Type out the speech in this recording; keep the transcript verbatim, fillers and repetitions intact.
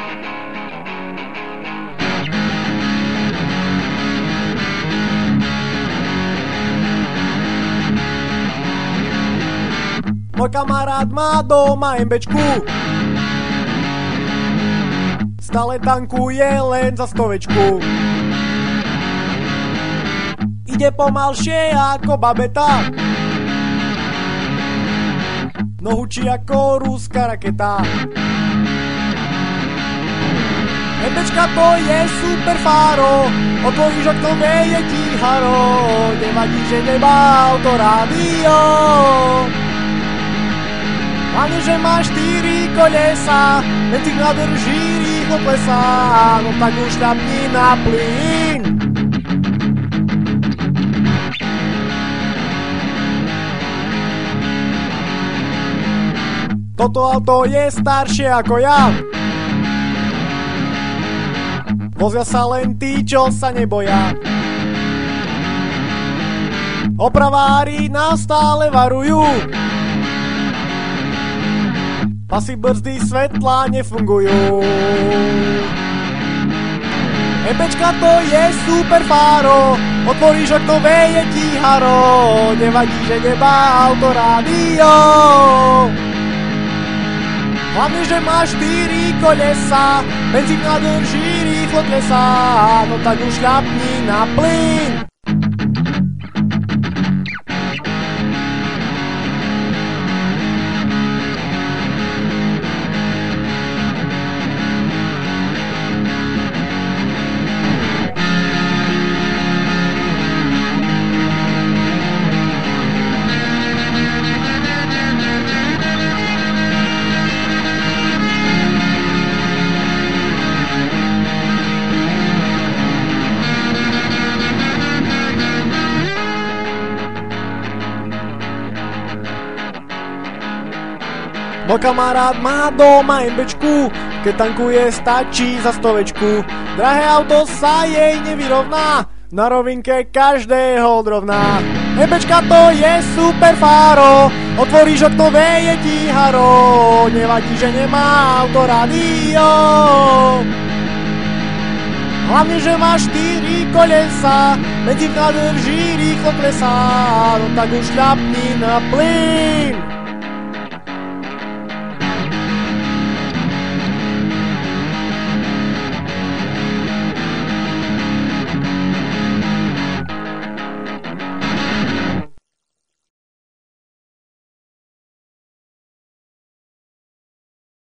Môj kamarát má doma MBčku, stále tankuje len za stovečku. Ide pomalšie ako babeta, no hučí ako ruská raketa. MBčka to je super fáro, otvoríš okno, veje ti haro, nevadí, že nemá autorádio. Hlavne, že má štyri kolesa, benzín nádrží, rýchlo klesá, no tak už šľapni na plyn. Toto auto je staršie ako ja, vozia sa len tí, čo sa neboja. Opravári nás stále varujú, pasy, brzdy, svetlá nefungujú. MBčka to je super fáro, otvoríš okno, veje ti haro, nevadí, že nemá autorádio. Hlavne, že má štyri kolesa, benzín nádrží, rýchlo klesá, no tak už šľapni na plyn. Môj kamarát má doma MBčku, keď tankuje stačí za stovečku. Drahé auto sa jej nevyrovná, na rovinke každého odrovná. MBčka to je super fáro, otvoríš okno, veje ti haro, nevadí, že nemá autorádio. Hlavne, že má štyri kolesa, benzín nádrží, rýchlo klesá, no tak už šľapni na plyn.